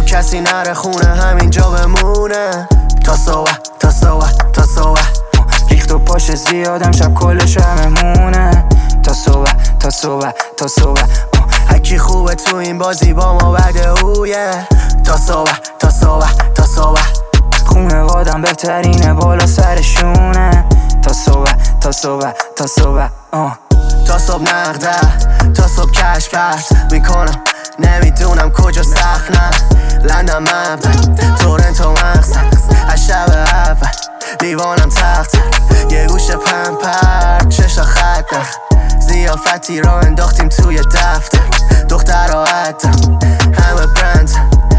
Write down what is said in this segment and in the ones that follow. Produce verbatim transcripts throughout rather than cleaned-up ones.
کسی نره خونه همینجا بمونه تا صبح تا صبح تا صبح. ریخت و پاش زیادم شب کل شممونه تا صبح تا صبح تا صبح. هکی خوبه تو این بازی با ما بده اویه تا صبح تا صبح تا صبح. خونه وادم بهترینه بالا سرشونه تا صبح تا صبح تا صبح. تا صبح نقده تا صبح کش پرت میکنم نمیدونم کجا سخت نه لندن مبدن تورنتو مقصد از شب اول لیوانم تخت یه گوشه پمپر چشا خط زیافتی را انداختیم توی دفتر دختر را عدم همه برند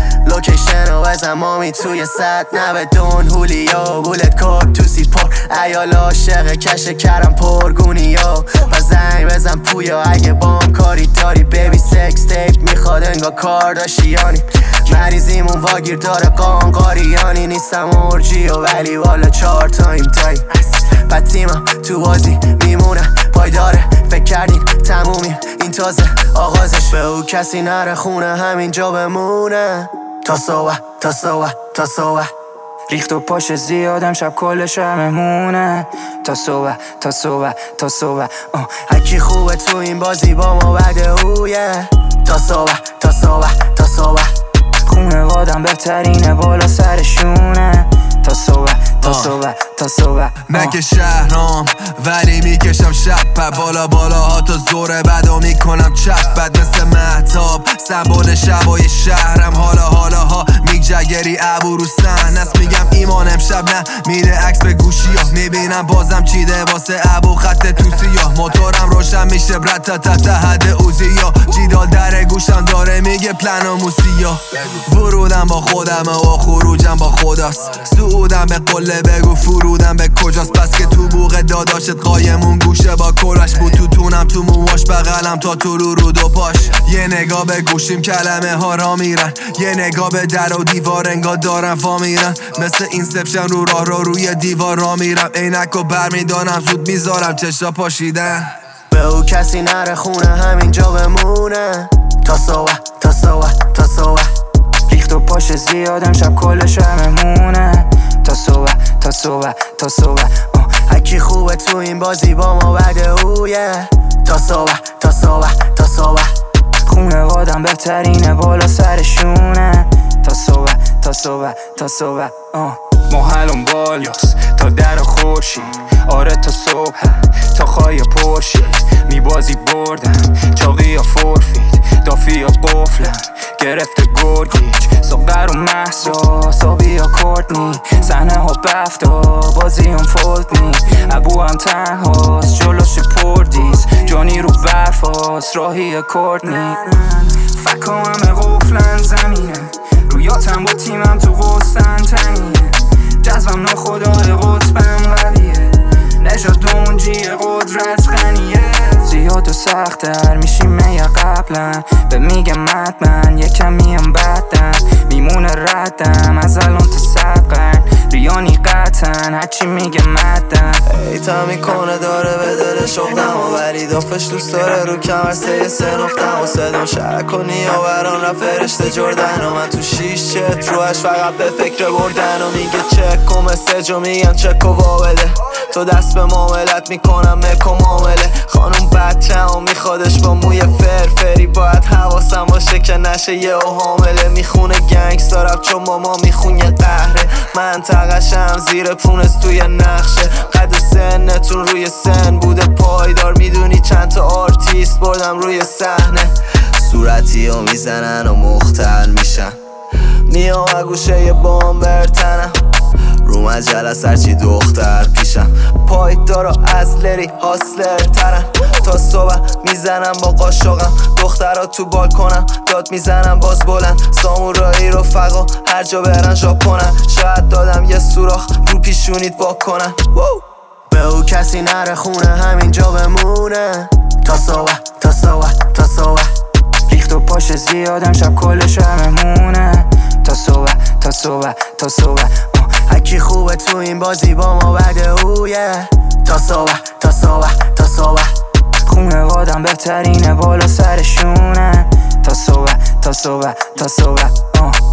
لوکیشن و بزن مامی توی ست نه بدون هولیا بولت کارت تو سی پر ایال عاشق کش کرم پرگونیا و زنگ بزن پویا اگه بام کاری داری بیبی سکس تیپ میخواد انگا کارداشیانی مریضیمون واگیر داره قانقاریانی نیستم ارجیو ولی والا چهار تایم تایم پتیمم تو بازی میمونه پایداره فکر کردین تمومیم این تازه آغازش به او کسی نره خونه همینجا بمونه تا صبح تا صبح تا صبح. ریخت و پاش زیادم شب کل شممونه تا صبح تا صبح تا صبح. هکی خوبه تو این بازی با ما بده اویه تا صبح تا صبح تا صبح. خونه وادم بهترینه بالا سرشونه تا صبح تا صبح تا صبح. نه که شهرام ولی میکشم شب بالا بالا ها تا زور بدا میکنم چپ بد مثل مهتاب سمبول شبای شهرم حالا حالا ها میگجگری ابو رو سن است میگم ایمان امشب نه میده عکس به گوشی ها میبینم بازم چیده واسه ابو خط توسی ها موتورم روشن میشه برد تا تا تا حد اوزی ها جیدال در گوشم داره میگه پلن و موسی ها ورودم با خودم و خروجم با خداست سعودم به قله بگو فرودم به کجاست پس که تو بوق داداشت قایمون گوشه با کلش بود تو تونم تو موهاش بغلم تا تو رو رو دو پاش یه نگاه به گوشیم کلمه ها را میرن یه نگاه به در و دیوار انگار دارم فا میرن مثل اینسپشن رو راه رو روی دیوار را میرم عینک و برمیدارم زود میذارم چشا پاشیدن به او کسی نره خونه همینجا بمونه تا صبح تا صبح تا صبح. ریخت و پاش زیادم شب کل شممونه تا صبح تا صبح تا صبح. هکی خوبه تو این بازی با ما بده اویه تا صبح تا صبح تا صبح. خونه وادم بهترینه بالا سرشونه تا صبح تا صبح تا صبح. محلم بالاست تا در خورشید آره تا صبح تا خواهی پرشید میبازی بردم چاقی یا فورفید دافی یا قفلم گرفته گرگیج ساقر و محسا سابی یا کورتنی صحنه ها بفتا بازی هم فولتنی ابو هم تنهاست جلوش پردیز جانی رو برفاست راهی کورتنی فکا همه قفلن زمینه رویاتم با تیمم تو غستن تنیه جذبم ناخدای قطبم قویه نجات اونجی قدرت غنیه زیاد و سختر میشیم یا قبلا به میگم مدمن یکم میم بدن میمونه ردم از الان تا صد قرن ریانی قطن هرچی میگه مدن ایتا میکنه داره به دل شغلم و ولی دافش دوست داره رو کمر سه سه نفتم و صدام شرک کنی و بران را فرشته جردن و من تو شیش چت روش فقط به فکر بردن و میگه چک و مسیج و میگن چک و وابله تو دست به معاملت میکنم مک و معامله خانوم بچه و میخوادش با موی فرفری باید حواسم باشه که نشه یه و حامله میخونه گنگستر رپ چون ماما میخونه قهره منطقشم زیر پونس توی نقشه قد سنتون روی سن بوده پایدار میدونی چند تا آرتیست بردم روی صحنه صورتی رو میزنن و مختل میشن میام و گوشه یه بام برتنم رو مجله سرچی دختر پیشم پایدار و ازلری هاسلر ترن تا صبح میزنم با قاشقم دخترها تو بالکنم داد میزنم باز بلند سامورایی رفقا هر جا برن ژاپنن شاید دادم یه سوراخ رو پیشونیت واکنن به او کسی نره خونه همینجا بمونه تا صبح تا صبح تا صبح. ریخت و پاش زیادم شب کل شممونه تا صبح تا صبح تا صبح. هکی خوبه تو این بازی با ما بده اویه تا صبح تا صبح تا صبح. خونه وادم بهترینه بالا سرشونه تا صبح تا صبح تا صبح.